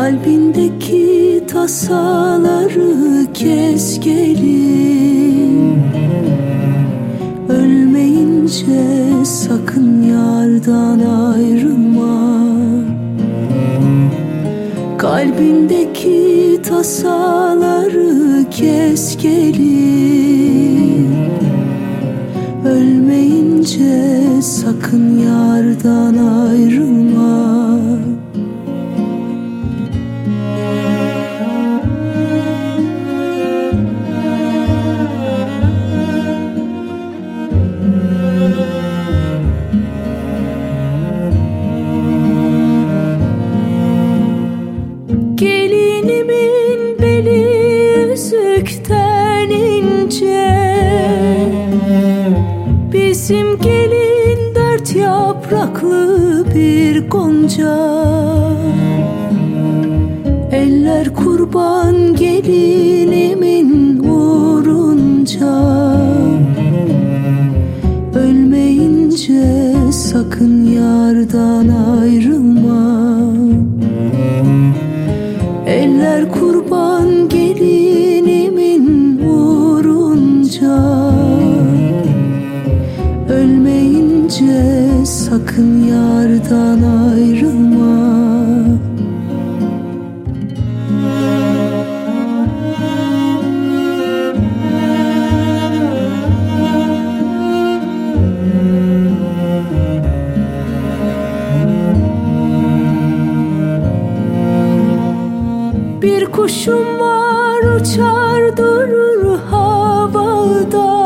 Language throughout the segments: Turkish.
Kalbindeki tasaları kes gelin. Ölmeyince sakın yardan ayrılma. Kalbindeki tasaları kes gelin. Ölmeyince sakın yardan ayrılma. Gelinimin beli yüzükten ince, bizim gelin dört yapraklı bir gonca. Eller kurban gelinimin uğrunca. Ölmeyince sakın yardan ayrılma. Eller kurban gelinimin uğrunca. Ölmeyince sakın yardan ayrılma. Bir kuşum var uçar durur havada.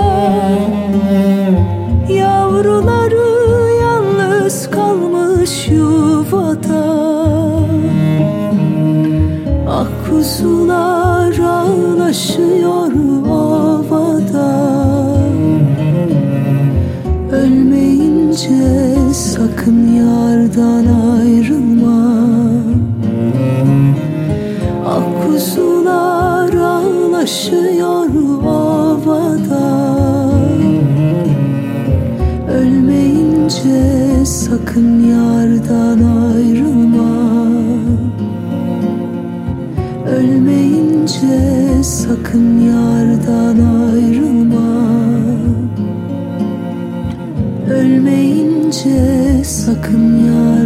Yavruları yalnız kalmış yuvada. Ah kuzular ağlaşıyor ovada. Ölmeyince sakın yardan ayrılma. Ah kuzular ağlaşıyor ovada. Ölmeyince sakın yardan ayrılma. Ölmeyince sakın yardan ayrılma. Ölmeyince sakın yardan